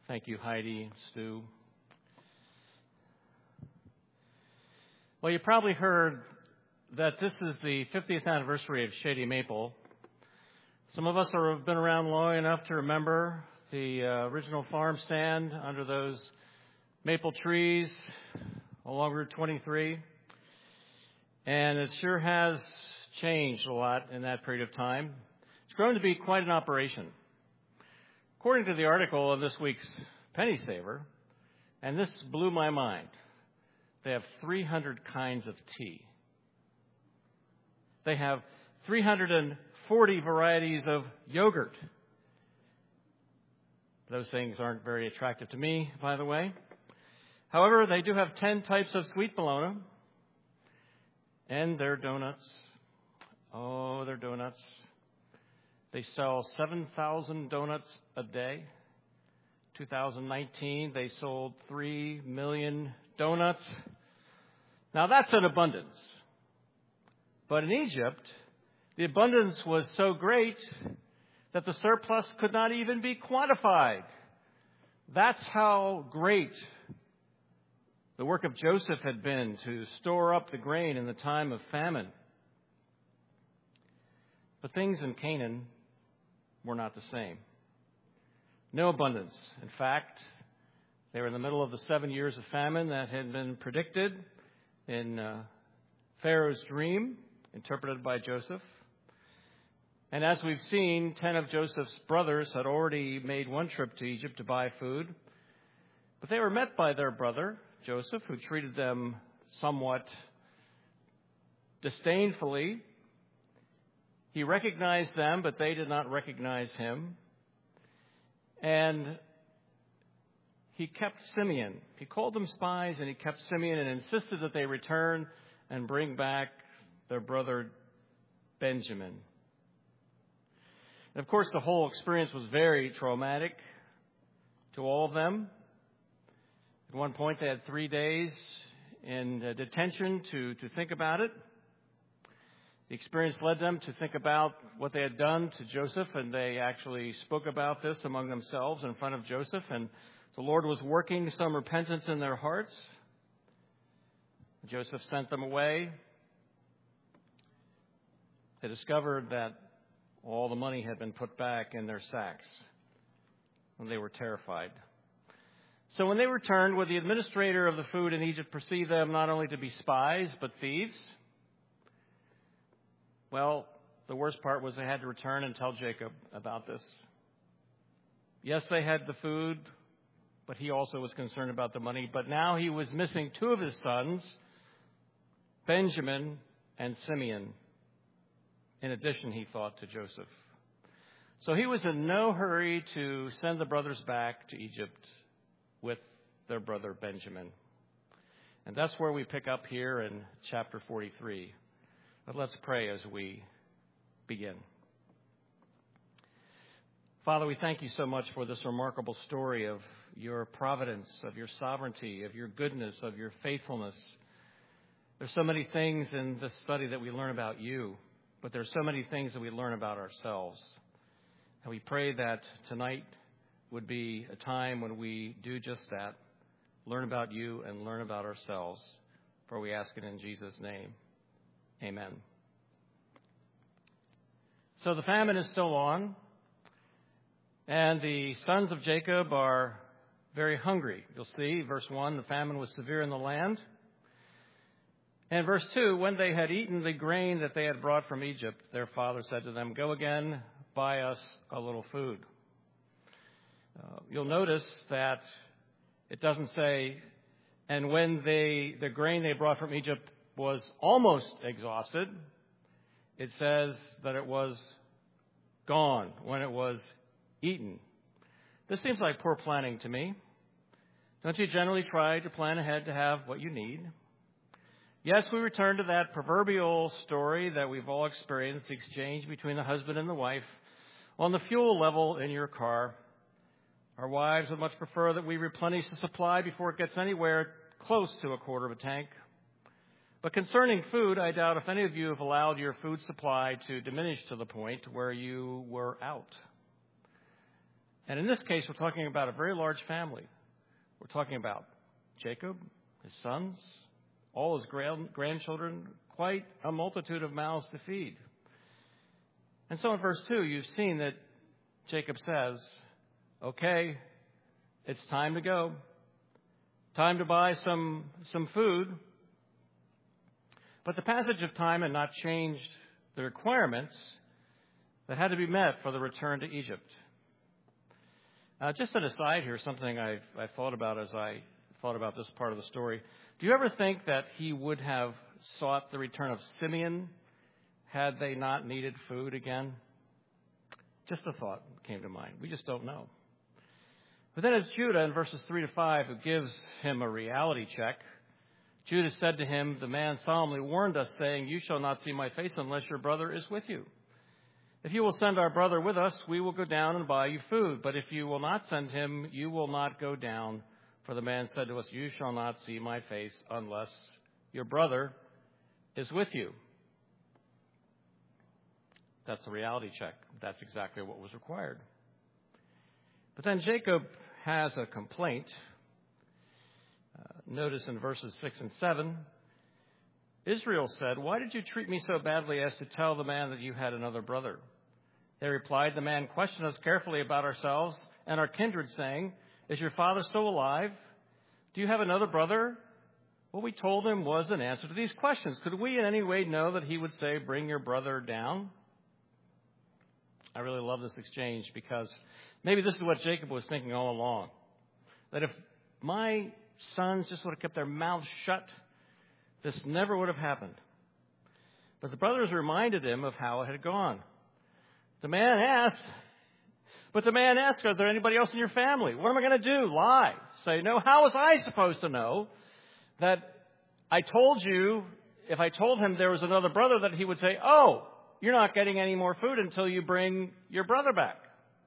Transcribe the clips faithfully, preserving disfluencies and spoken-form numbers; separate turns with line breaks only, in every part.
Thank you, Heidi and Stu. Well, you probably heard that this is the fiftieth anniversary of Shady Maple. Some of us have been around long enough to remember the uh, original farm stand under those maple trees along Route twenty-three. And it sure has changed a lot in that period of time. It's grown to be quite an operation. According to the article in this week's Penny Saver, and this blew my mind, they have three hundred kinds of tea. They have three hundred forty varieties of yogurt. Those things aren't very attractive to me, by the way. However, they do have ten types of sweet bologna. And their donuts. Oh, their donuts. They sell seven thousand donuts a day. two thousand nineteen, they sold three million donuts. Now, that's an abundance. But in Egypt, the abundance was so great that the surplus could not even be quantified. That's how great the work of Joseph had been to store up the grain in the time of famine. But things in Canaan were not the same. No abundance. In fact, they were in the middle of the seven years of famine that had been predicted in uh, Pharaoh's dream, interpreted by Joseph. And as we've seen, ten of Joseph's brothers had already made one trip to Egypt to buy food. But they were met by their brother, Joseph, who treated them somewhat disdainfully. He recognized them, but they did not recognize him. And he kept Simeon. He called them spies, and he kept Simeon and insisted that they return and bring back their brother Benjamin. And of course, the whole experience was very traumatic to all of them. At one point, they had three days in uh, detention to, to think about it. The experience led them to think about what they had done to Joseph, and they actually spoke about this among themselves in front of Joseph, and the Lord was working some repentance in their hearts. Joseph sent them away. They discovered that all the money had been put back in their sacks, and they were terrified. So when they returned, would the administrator of the food in Egypt perceive them not only to be spies, but thieves? Well, the worst part was they had to return and tell Jacob about this. Yes, they had the food, but he also was concerned about the money. But now he was missing two of his sons, Benjamin and Simeon. In addition, he thought, to Joseph. So he was in no hurry to send the brothers back to Egypt with their brother Benjamin. And that's where we pick up here in chapter forty-three. But let's pray as we begin. Father, we thank you so much for this remarkable story of your providence, of your sovereignty, of your goodness, of your faithfulness. There's so many things in this study that we learn about you, but there's so many things that we learn about ourselves. And we pray that tonight would be a time when we do just that, learn about you and learn about ourselves. For we ask it in Jesus' name. Amen. So the famine is still on, and the sons of Jacob are very hungry. You'll see, verse one, the famine was severe in the land. And verse two, when they had eaten the grain that they had brought from Egypt, their father said to them, "Go again, buy us a little food." Uh, you'll notice that it doesn't say, and when they the grain they brought from Egypt was almost exhausted. It says that it was gone when it was eaten. This seems like poor planning to me. Don't you generally try to plan ahead to have what you need? Yes, we return to that proverbial story that we've all experienced, the exchange between the husband and the wife on the fuel level in your car. Our wives would much prefer that we replenish the supply before it gets anywhere close to a quarter of a tank. But concerning food, I doubt if any of you have allowed your food supply to diminish to the point where you were out. And in this case, we're talking about a very large family. We're talking about Jacob, his sons, all his grand- grandchildren, quite a multitude of mouths to feed. And so in verse two, you've seen that Jacob says, okay, it's time to go. Time to buy some, some food. But the passage of time had not changed the requirements that had to be met for the return to Egypt. Uh, just an aside here, something I've, I've thought about as I thought about this part of the story. Do you ever think that he would have sought the return of Simeon had they not needed food again? Just a thought came to mind. We just don't know. But then it's Judah in verses three to five who gives him a reality check. Judah said to him, the man solemnly warned us, saying, you shall not see my face unless your brother is with you. If you will send our brother with us, we will go down and buy you food. But if you will not send him, you will not go down. For the man said to us, you shall not see my face unless your brother is with you. That's the reality check. That's exactly what was required. But then Jacob has a complaint. Uh, notice in verses six and seven, Israel said, why did you treat me so badly as to tell the man that you had another brother? They replied, the man questioned us carefully about ourselves and our kindred, saying, is your father still alive? Do you have another brother? What we told him was an answer to these questions. Could we in any way know that he would say, bring your brother down? I really love this exchange because maybe this is what Jacob was thinking all along. That if my sons just would have kept their mouths shut, this never would have happened. But the brothers reminded him of how it had gone. The man asked, but the man asked, are there anybody else in your family? What am I going to do? Lie. Say, no, how was I supposed to know that I told you, if I told him there was another brother, that he would say, oh, you're not getting any more food until you bring your brother back.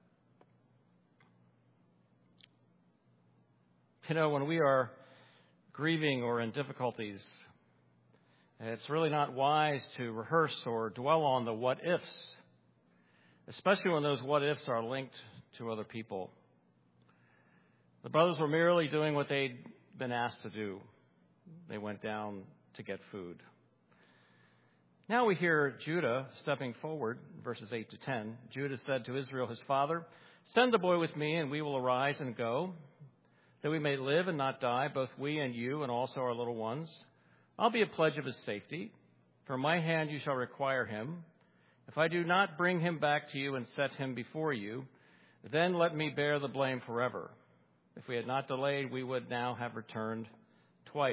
You know, when we are grieving or in difficulties, it's really not wise to rehearse or dwell on the what-ifs, especially when those what-ifs are linked to other people. The brothers were merely doing what they'd been asked to do. They went down to get food. Now we hear Judah stepping forward, verses eight to ten. Judah said to Israel, his father, send the boy with me, and we will arise and go, that we may live and not die, both we and you, and also our little ones. I'll be a pledge of his safety. From my hand you shall require him. If I do not bring him back to you and set him before you, then let me bear the blame forever. If we had not delayed, we would now have returned twice.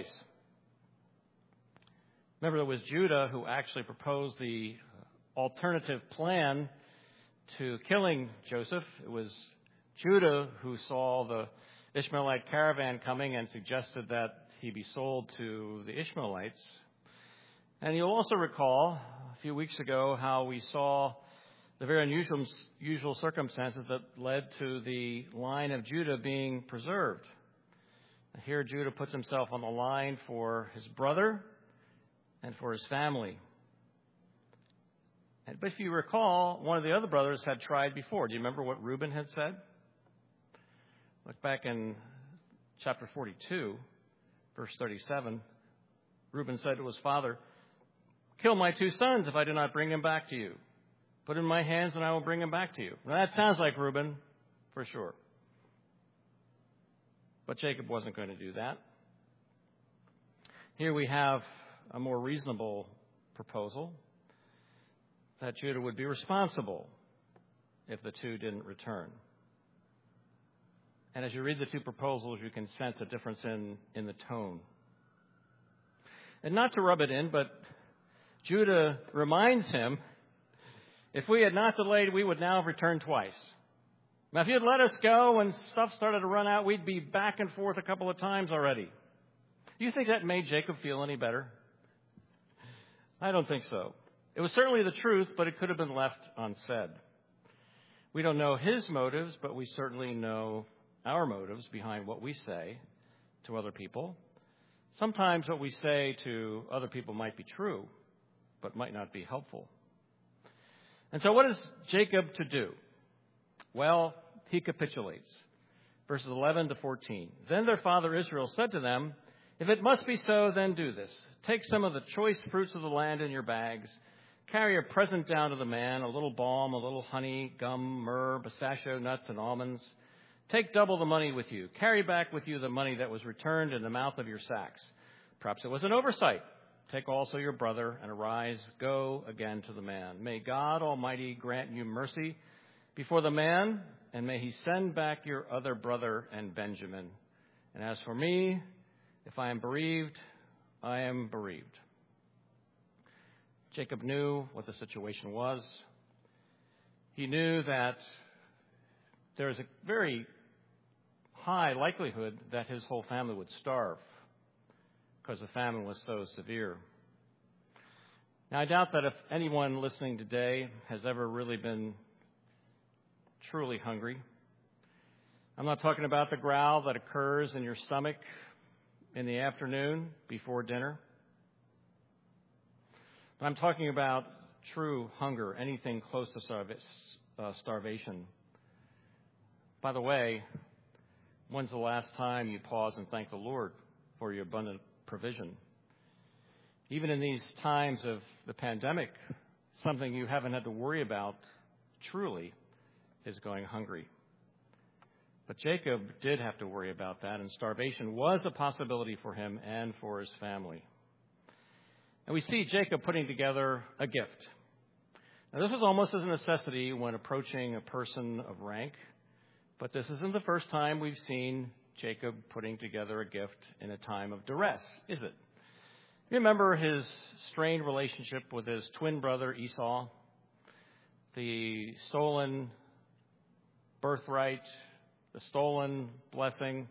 Remember, it was Judah who actually proposed the alternative plan to killing Joseph. It was Judah who saw the Ishmaelite caravan coming and suggested that he be sold to the Ishmaelites. And you'll also recall a few weeks ago how we saw the very unusual usual circumstances that led to the line of Judah being preserved. Here Judah puts himself on the line for his brother and for his family. But if you recall, one of the other brothers had tried before. Do you remember what Reuben had said? Look back in chapter forty-two, verse thirty-seven. Reuben said to his father, kill my two sons if I do not bring him back to you. Put him in my hands and I will bring him back to you. Now that sounds like Reuben, for sure. But Jacob wasn't going to do that. Here we have a more reasonable proposal that Judah would be responsible if the two didn't return. And as you read the two proposals, you can sense a difference in, in the tone. And not to rub it in, but Judah reminds him, if we had not delayed, we would now have returned twice. Now, if you had let us go and stuff started to run out, we'd be back and forth a couple of times already. Do you think that made Jacob feel any better? I don't think so. It was certainly the truth, but it could have been left unsaid. We don't know his motives, but we certainly know our motives behind what we say to other people. Sometimes what we say to other people might be true, but might not be helpful. And so what is Jacob to do? Well, he capitulates. Verses eleven to fourteen. Then their father Israel said to them, if it must be so, then do this. Take some of the choice fruits of the land in your bags. Carry a present down to the man, a little balm, a little honey, gum, myrrh, pistachio nuts, and almonds. Take double the money with you. Carry back with you the money that was returned in the mouth of your sacks. Perhaps it was an oversight. Take also your brother and arise, go again to the man. May God Almighty grant you mercy before the man, and may he send back your other brother and Benjamin. And as for me, if I am bereaved, I am bereaved. Jacob knew what the situation was. He knew that there is a very high likelihood that his whole family would starve because the famine was so severe. Now, I doubt that if anyone listening today has ever really been truly hungry. I'm not talking about the growl that occurs in your stomach in the afternoon before dinner. But I'm talking about true hunger, anything close to starv- uh, starvation. By the way, when's the last time you pause and thank the Lord for your abundant provision? Even in these times of the pandemic, something you haven't had to worry about truly is going hungry. But Jacob did have to worry about that, and starvation was a possibility for him and for his family. And we see Jacob putting together a gift. Now, this was almost as a necessity when approaching a person of rank, but this isn't the first time we've seen Jacob putting together a gift in a time of duress, is it? You remember his strained relationship with his twin brother Esau, the stolen birthright, the stolen blessing.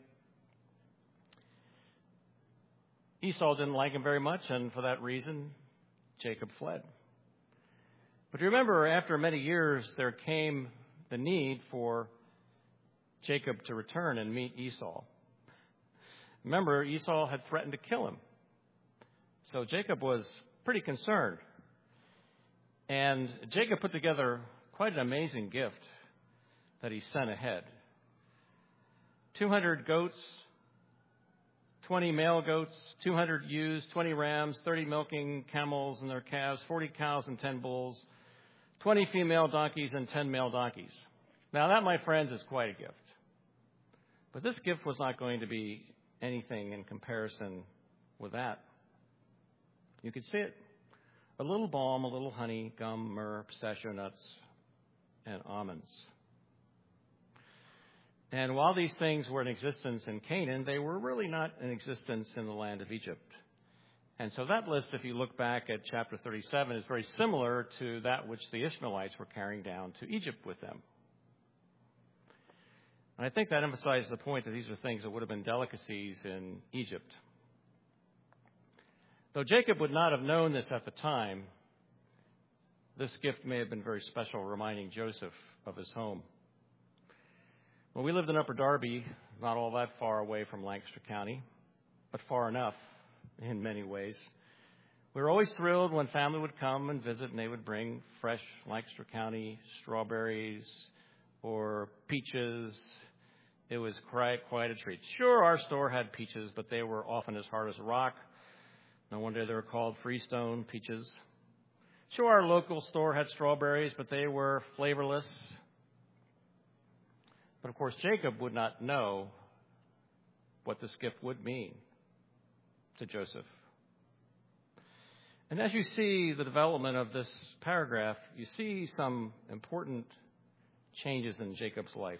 Esau didn't like him very much, and for that reason, Jacob fled. But remember, after many years, there came the need for Jacob to return and meet Esau. Remember, Esau had threatened to kill him. So Jacob was pretty concerned. And Jacob put together quite an amazing gift that he sent ahead. two hundred goats, twenty male goats, two hundred ewes, twenty rams, thirty milking camels and their calves, forty cows and ten bulls, twenty female donkeys and ten male donkeys. Now that, my friends, is quite a gift. But this gift was not going to be anything in comparison with that. You could see it. A little balm, a little honey, gum, myrrh, pistachio nuts, and almonds. And while these things were in existence in Canaan, they were really not in existence in the land of Egypt. And so that list, if you look back at chapter thirty-seven, is very similar to that which the Ishmaelites were carrying down to Egypt with them. And I think that emphasizes the point that these are things that would have been delicacies in Egypt. Though Jacob would not have known this at the time, this gift may have been very special, reminding Joseph of his home. When we lived in Upper Darby, not all that far away from Lancaster County, but far enough in many ways, we were always thrilled when family would come and visit and they would bring fresh Lancaster County strawberries or peaches. It was quite, quite a treat. Sure, our store had peaches, but they were often as hard as a rock. No wonder they were called Freestone peaches. Sure, our local store had strawberries, but they were flavorless. But, of course, Jacob would not know what this gift would mean to Joseph. And as you see the development of this paragraph, you see some important changes in Jacob's life.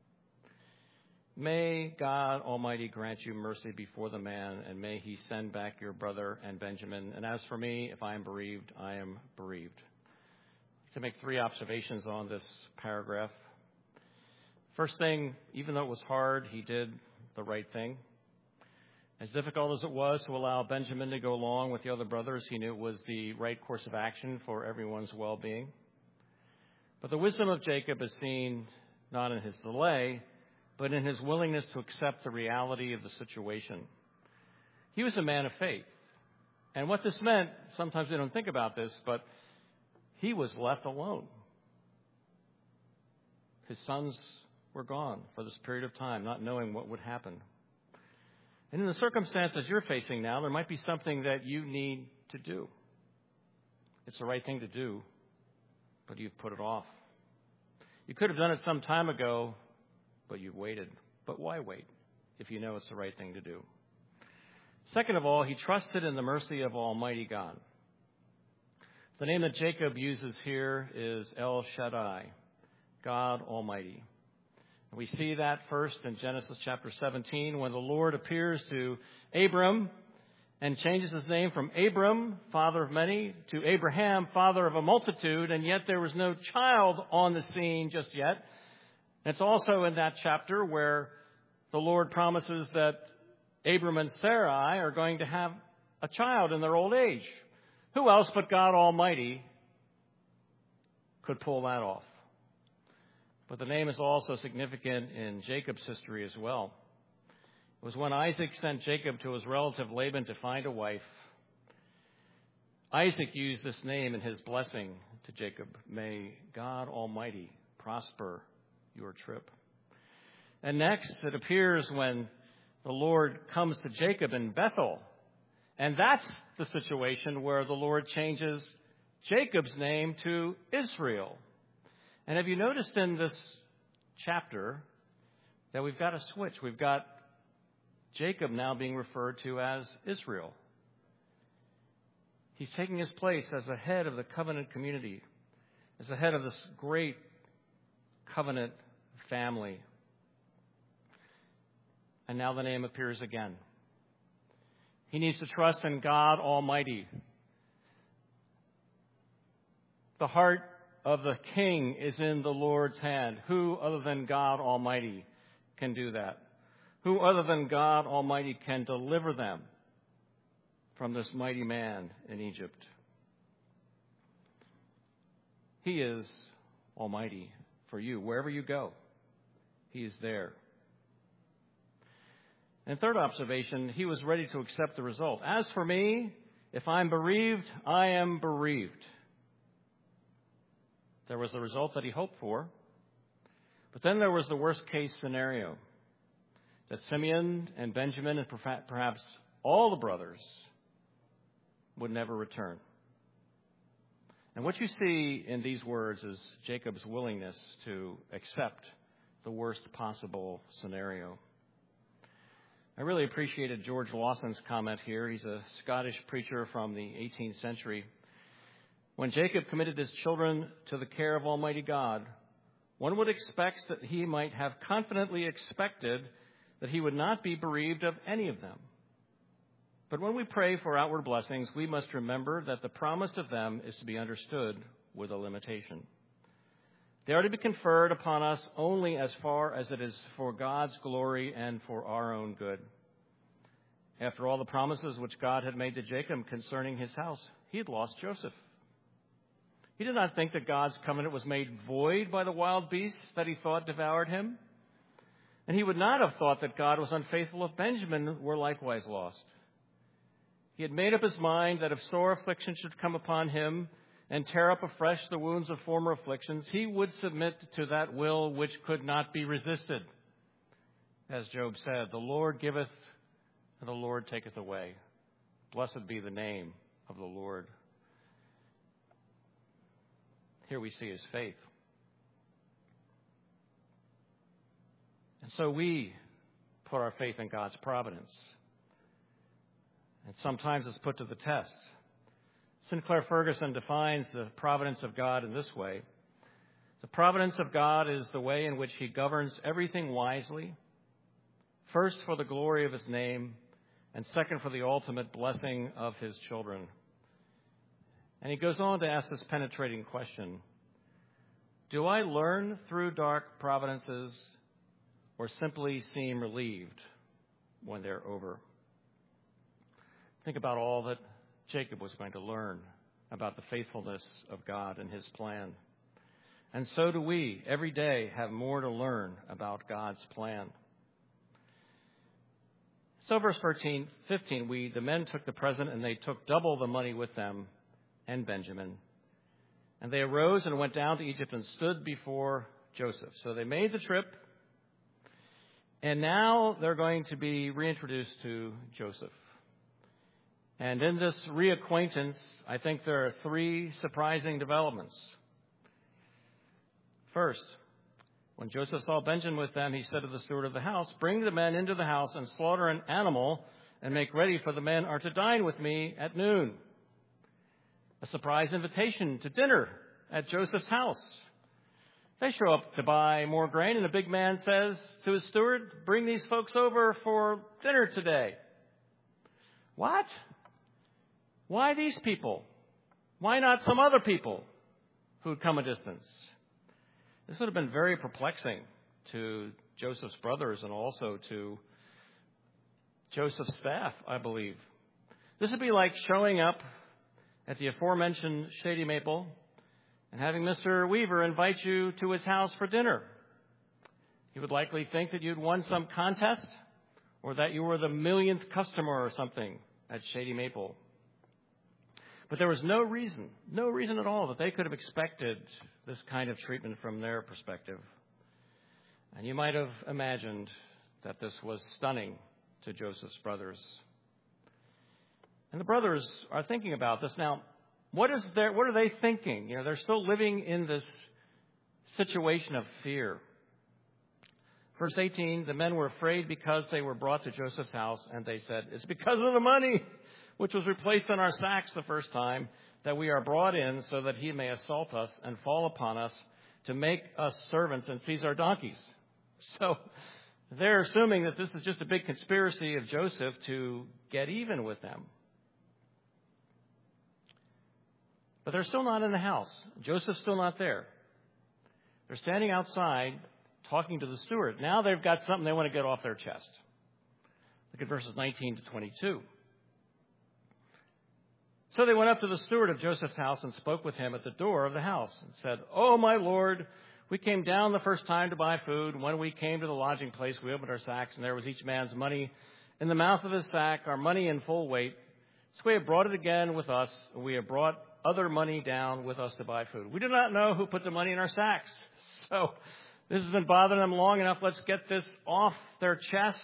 May God Almighty grant you mercy before the man, and may he send back your brother and Benjamin. And as for me, if I am bereaved, I am bereaved. To make three observations on this paragraph. First thing, even though it was hard, he did the right thing. As difficult as it was to allow Benjamin to go along with the other brothers, he knew it was the right course of action for everyone's well-being. But the wisdom of Jacob is seen not in his delay, but in his willingness to accept the reality of the situation. He was a man of faith. And what this meant, sometimes we don't think about this, but he was left alone. His sons were gone for this period of time, not knowing what would happen. And in the circumstances you're facing now, there might be something that you need to do. It's the right thing to do, but you've put it off. You could have done it some time ago, but you've waited. But why wait if you know it's the right thing to do? Second of all, he trusted in the mercy of Almighty God. The name that Jacob uses here is El Shaddai, God Almighty. We see that first in Genesis chapter seventeen when the Lord appears to Abram and changes his name from Abram, father of many, to Abraham, father of a multitude, and yet there was no child on the scene just yet. It's also in that chapter where the Lord promises that Abram and Sarai are going to have a child in their old age. Who else but God Almighty could pull that off? But the name is also significant in Jacob's history as well. It was when Isaac sent Jacob to his relative Laban to find a wife. Isaac used this name in his blessing to Jacob. May God Almighty prosper your trip. And next, it appears when the Lord comes to Jacob in Bethel. And that's the situation where the Lord changes Jacob's name to Israel. And have you noticed in this chapter that we've got a switch? We've got Jacob now being referred to as Israel. He's taking his place as the head of the covenant community, as the head of this great covenant family. And now the name appears again. He needs to trust in God Almighty. The heart of the king is in the Lord's hand. Who other than God Almighty can do that? Who other than God Almighty can deliver them from this mighty man in Egypt? He is Almighty for you. Wherever you go, He is there. And third observation, he was ready to accept the result. As for me, if I'm bereaved, I am bereaved. There was the result that he hoped for. But then there was the worst case scenario, that Simeon and Benjamin and perhaps all the brothers would never return. And what you see in these words is Jacob's willingness to accept the worst possible scenario. I really appreciated George Lawson's comment here. He's a Scottish preacher from the eighteenth century. When Jacob committed his children to the care of Almighty God, one would expect that he might have confidently expected that he would not be bereaved of any of them. But when we pray for outward blessings, we must remember that the promise of them is to be understood with a limitation. They are to be conferred upon us only as far as it is for God's glory and for our own good. After all the promises which God had made to Jacob concerning his house, he had lost Joseph. He did not think that God's covenant was made void by the wild beasts that he thought devoured him. And he would not have thought that God was unfaithful if Benjamin were likewise lost. He had made up his mind that if sore affliction should come upon him and tear up afresh the wounds of former afflictions, he would submit to that will which could not be resisted. As Job said, the Lord giveth and the Lord taketh away. Blessed be the name of the Lord. Here we see his faith. And so we put our faith in God's providence. And sometimes it's put to the test. Sinclair Ferguson defines the providence of God in this way. The providence of God is the way in which he governs everything wisely, first for the glory of his name, and second for the ultimate blessing of his children. And he goes on to ask this penetrating question: do I learn through dark providences or simply seem relieved when they're over? Think about all that Jacob was going to learn about the faithfulness of God and his plan. And so do we every day have more to learn about God's plan. So verse thirteen, fifteen, we, the men took the present and they took double the money with them and Benjamin. And they arose and went down to Egypt and stood before Joseph. So they made the trip And now they're going to be reintroduced to Joseph. And in this reacquaintance, I think there are three surprising developments. First, when Joseph saw Benjamin with them, he said to the steward of the house, "Bring the men into the house and slaughter an animal and make ready, for the men are to dine with me at noon." A surprise invitation to dinner at Joseph's house. They show up to buy more grain, and the big man says to his steward, "Bring these folks over for dinner today." What? Why these people? Why not some other people who'd come a distance? This would have been very perplexing to Joseph's brothers and also to Joseph's staff, I believe. This would be like showing up at the aforementioned Shady Maple and having Mister Weaver invite you to his house for dinner. He would likely think that you'd won some contest or that you were the millionth customer or something at Shady Maple. But there was no reason, no reason at all that they could have expected this kind of treatment from their perspective. And you might have imagined that this was stunning to Joseph's brothers. And the brothers are thinking about this. Now, what is their, what are they thinking? You know, they're still living in this situation of fear. Verse eighteen, the men were afraid because they were brought to Joseph's house, and they said, "It's because of the money which was replaced in our sacks the first time, that we are brought in so that he may assault us and fall upon us to make us servants and seize our donkeys." So they're assuming that this is just a big conspiracy of Joseph to get even with them. But they're still not in the house. Joseph's still not there. They're standing outside talking to the steward. Now they've got something they want to get off their chest. Look at verses nineteen to twenty-two. So they went up to the steward of Joseph's house and spoke with him at the door of the house and said, "Oh, my lord, we came down the first time to buy food. And when we came to the lodging place, we opened our sacks, and there was each man's money in the mouth of his sack, our money in full weight. So we have brought it again with us. And we have brought other money down with us to buy food. We do not know who put the money in our sacks." So this has been bothering them long enough. Let's get this off their chests.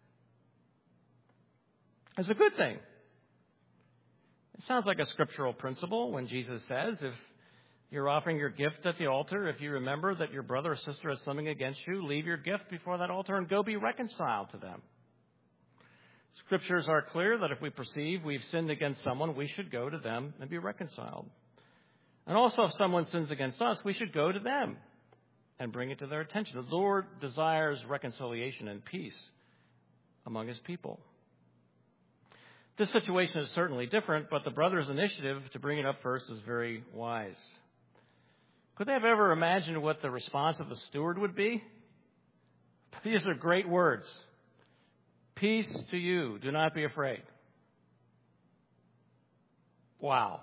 It's a good thing. It sounds like a scriptural principle when Jesus says, if you're offering your gift at the altar, if you remember that your brother or sister has something against you, leave your gift before that altar and go be reconciled to them. Scriptures are clear that if we perceive we've sinned against someone, we should go to them and be reconciled. And also, if someone sins against us, we should go to them and bring it to their attention. The Lord desires reconciliation and peace among his people. This situation is certainly different, but the brothers' initiative to bring it up first is very wise. Could they have ever imagined what the response of the steward would be? These are great words. "Peace to you. Do not be afraid." Wow.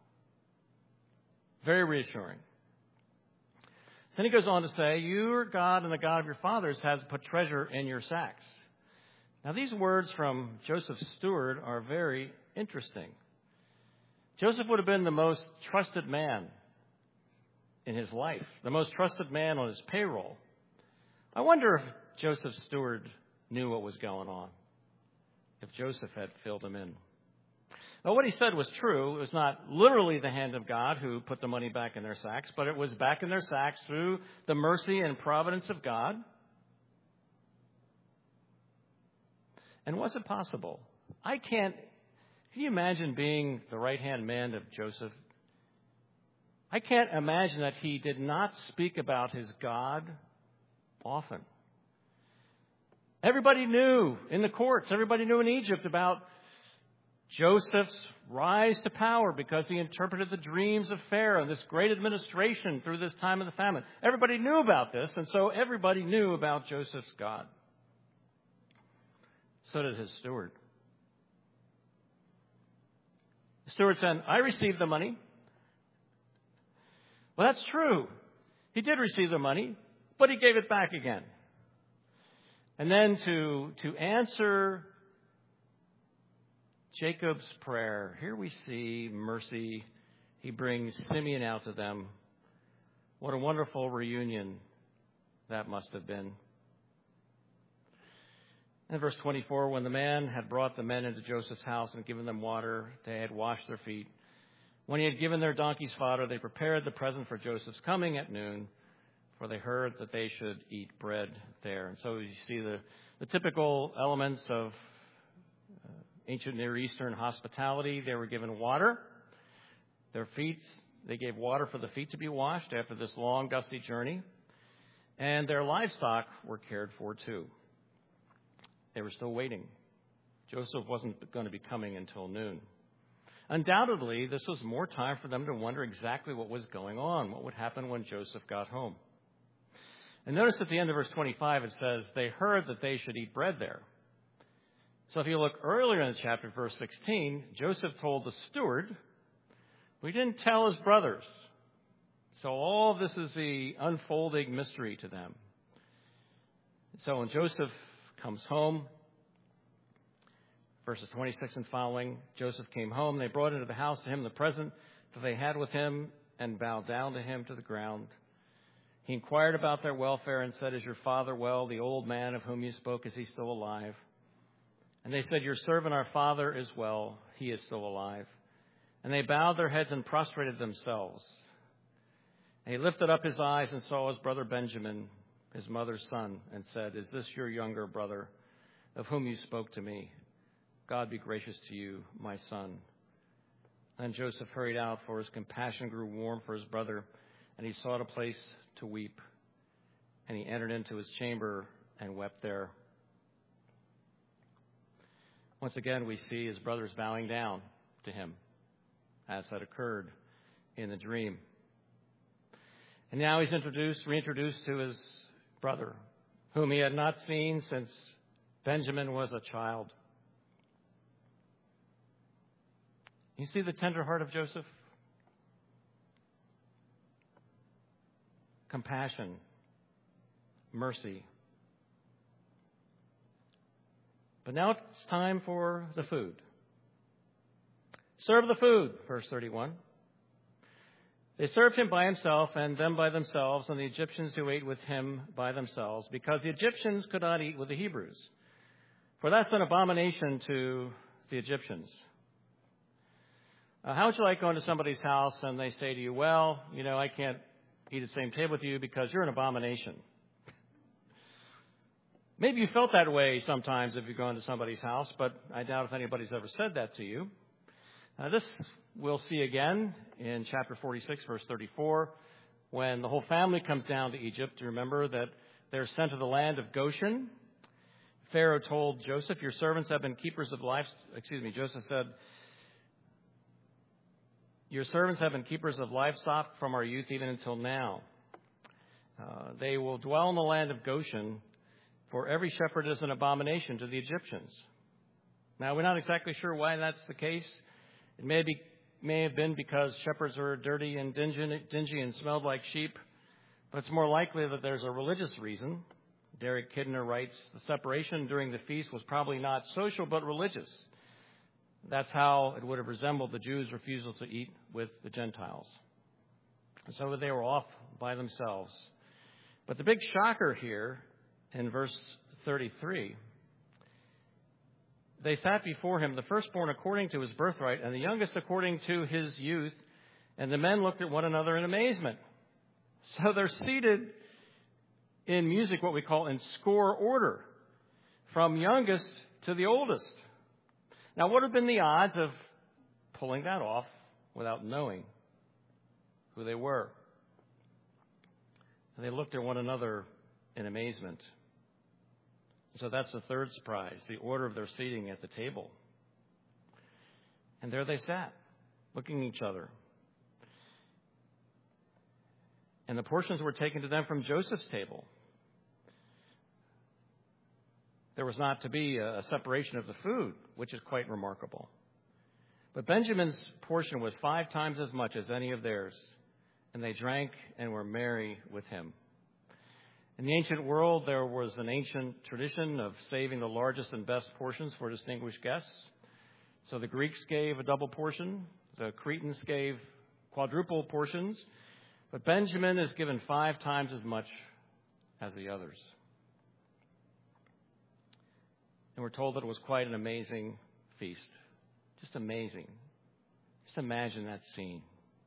Very reassuring. Then he goes on to say, "Your God and the God of your fathers has put treasure in your sacks." Now, these words from Joseph's steward are very interesting. Joseph would have been the most trusted man in his life, the most trusted man on his payroll. I wonder if Joseph's steward knew what was going on, if Joseph had filled him in. Now, what he said was true. It was not literally the hand of God who put the money back in their sacks, but it was back in their sacks through the mercy and providence of God. And was it possible? I can't. Can you imagine being the right-hand man of Joseph? I can't imagine that he did not speak about his God often. Everybody knew in the courts, everybody knew in Egypt about Joseph's rise to power because he interpreted the dreams of Pharaoh and this great administration through this time of the famine. Everybody knew about this, and so everybody knew about Joseph's God. So did his steward. The steward said, "I received the money." Well, that's true. He did receive the money, but he gave it back again. And then to, to answer Jacob's prayer, here we see mercy. He brings Simeon out to them. What a wonderful reunion that must have been. And verse twenty-four, when the man had brought the men into Joseph's house and given them water, they had washed their feet. When he had given their donkeys fodder, they prepared the present for Joseph's coming at noon, for they heard that they should eat bread there. And so you see the, the typical elements of uh, ancient Near Eastern hospitality. They were given water. Their feet, they gave water for the feet to be washed after this long, dusty journey. And their livestock were cared for too. They were still waiting. Joseph wasn't going to be coming until noon. Undoubtedly, this was more time for them to wonder exactly what was going on, what would happen when Joseph got home. And notice at the end of verse twenty-five, it says, they heard that they should eat bread there. So if you look earlier in the chapter, verse sixteen, Joseph told the steward, we didn't tell his brothers. So all of this is the unfolding mystery to them. So when Joseph comes home, verses twenty-six and following, Joseph came home. They brought into the house to him the present that they had with him and bowed down to him to the ground. He inquired about their welfare and said, is your father well? The old man of whom you spoke, is he still alive? And they said, your servant, our father, is well. He is still alive. And they bowed their heads and prostrated themselves. And he lifted up his eyes and saw his brother Benjamin, his mother's son, and said, is this your younger brother of whom you spoke to me? God be gracious to you, my son. Then Joseph hurried out, for his compassion grew warm for his brother, and he sought a place to weep. And he entered into his chamber and wept there. Once again, we see his brothers bowing down to him, as had occurred in the dream. And now he's introduced, reintroduced to his brother, whom he had not seen since Benjamin was a child. You see the tender heart of Joseph? Compassion, mercy. But now it's time for the food. Serve the food, verse thirty-one. They served him by himself and them by themselves, and the Egyptians who ate with him by themselves, because the Egyptians could not eat with the Hebrews. For that's an abomination to the Egyptians. Uh, how would you like going to somebody's house and they say to you, well, you know, I can't eat at the same table with you because you're an abomination. Maybe you felt that way sometimes if you're going to somebody's house, but I doubt if anybody's ever said that to you. Uh, this we'll see again in chapter forty-six, verse thirty-four, when the whole family comes down to Egypt. Remember that they're sent to the land of Goshen. Pharaoh told Joseph, your servants have been keepers of life. Excuse me, Joseph said, your servants have been keepers of livestock from our youth even until now. Uh, they will dwell in the land of Goshen, for every shepherd is an abomination to the Egyptians. Now, we're not exactly sure why that's the case. It may be, may have been because shepherds are dirty and dingy, dingy and smelled like sheep, but it's more likely that there's a religious reason. Derek Kidner writes, the separation during the feast was probably not social but religious. That's how it would have resembled the Jews' refusal to eat with the Gentiles. And so they were off by themselves. But the big shocker here in verse thirty-three, they sat before him, the firstborn according to his birthright, and the youngest according to his youth. And the men looked at one another in amazement. So they're seated in music, what we call in score order, from youngest to the oldest. Now, what have been the odds of pulling that off without knowing who they were? And they looked at one another in amazement. So that's the third surprise, the order of their seating at the table. And there they sat, looking at each other. And the portions were taken to them from Joseph's table. There was not to be a separation of the food, which is quite remarkable. But Benjamin's portion was five times as much as any of theirs, and they drank and were merry with him. In the ancient world, there was an ancient tradition of saving the largest and best portions for distinguished guests. So the Greeks gave a double portion, the Cretans gave quadruple portions, but Benjamin is given five times as much as the others. And we're told that it was quite an amazing feast. Just amazing. Just imagine that scene.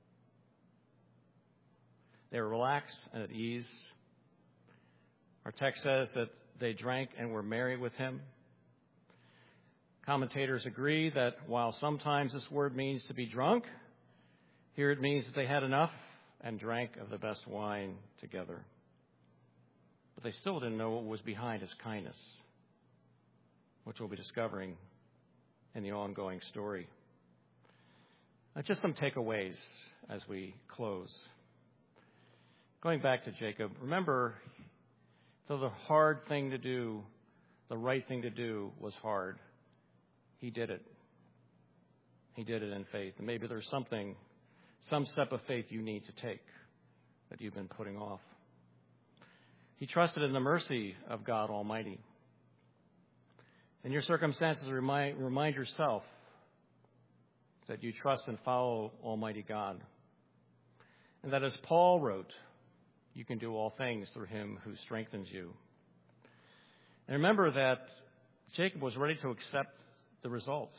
They were relaxed and at ease. Our text says that they drank and were merry with him. Commentators agree that while sometimes this word means to be drunk, here it means that they had enough and drank of the best wine together. But they still didn't know what was behind his kindness, which we'll be discovering in the ongoing story. Uh, just some takeaways as we close. Going back to Jacob, remember, though the hard thing to do, the right thing to do was hard, he did it. He did it in faith. And maybe there's something, some step of faith you need to take that you've been putting off. He trusted in the mercy of God Almighty. In your circumstances, remind, remind yourself that you trust and follow Almighty God. And that as Paul wrote, you can do all things through him who strengthens you. And remember that Jacob was ready to accept the result.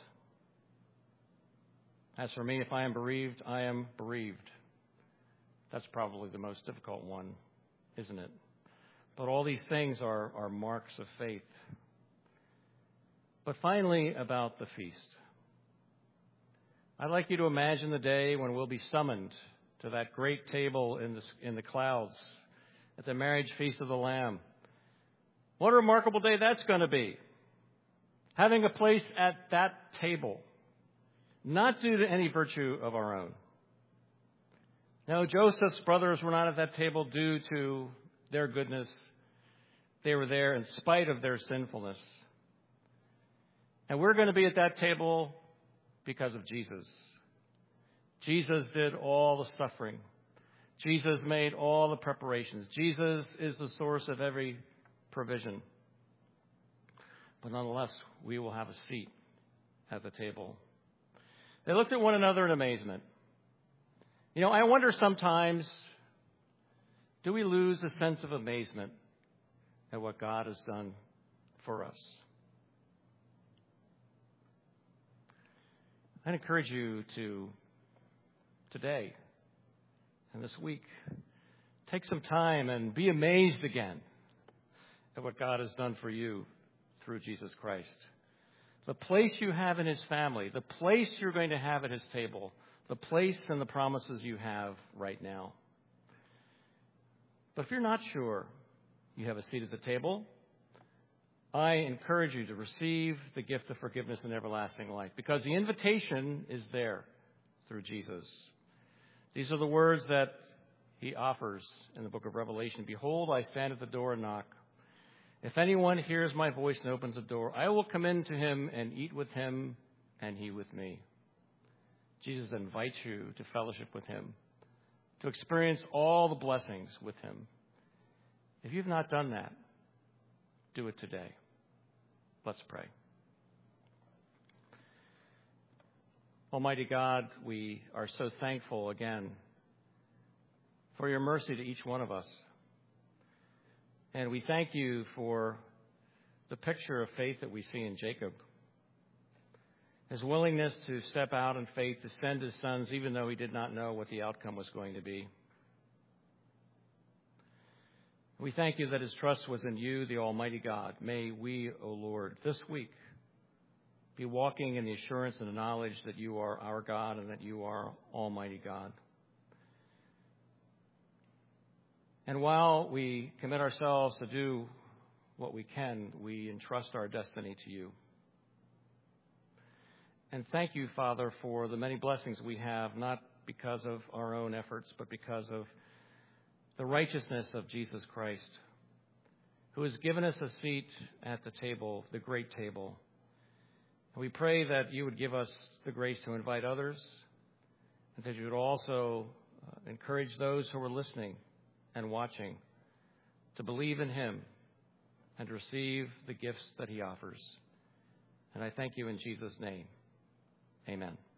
As for me, if I am bereaved, I am bereaved. That's probably the most difficult one, isn't it? But all these things are, are marks of faith. But finally, about the feast. I'd like you to imagine the day when we'll be summoned to that great table in the, in the clouds at the marriage feast of the Lamb. What a remarkable day that's going to be. Having a place at that table, not due to any virtue of our own. No, Joseph's brothers were not at that table due to their goodness. They were there in spite of their sinfulness. And we're going to be at that table because of Jesus. Jesus did all the suffering. Jesus made all the preparations. Jesus is the source of every provision. But nonetheless, we will have a seat at the table. They looked at one another in amazement. You know, I wonder sometimes, do we lose a sense of amazement at what God has done for us? I'd encourage you to, today and this week, take some time and be amazed again at what God has done for you through Jesus Christ. The place you have in his family, the place you're going to have at his table, the place and the promises you have right now. But if you're not sure you have a seat at the table, I encourage you to receive the gift of forgiveness and everlasting life, because the invitation is there through Jesus. These are the words that he offers in the book of Revelation. Behold, I stand at the door and knock. If anyone hears my voice and opens the door, I will come in to him and eat with him and he with me. Jesus invites you to fellowship with him, to experience all the blessings with him. If you've not done that, do it today. Let's pray. Almighty God, we are so thankful again for your mercy to each one of us. And we thank you for the picture of faith that we see in Jacob. His willingness to step out in faith, to send his sons, even though he did not know what the outcome was going to be. We thank you that his trust was in you, the Almighty God. May we, O Lord, this week be walking in the assurance and the knowledge that you are our God and that you are Almighty God. And while we commit ourselves to do what we can, we entrust our destiny to you. And thank you, Father, for the many blessings we have, not because of our own efforts, but because of the righteousness of Jesus Christ, who has given us a seat at the table, the great table. And we pray that you would give us the grace to invite others, and that you would also uh, encourage those who are listening and watching to believe in him and to receive the gifts that he offers. And I thank you in Jesus' name. Amen.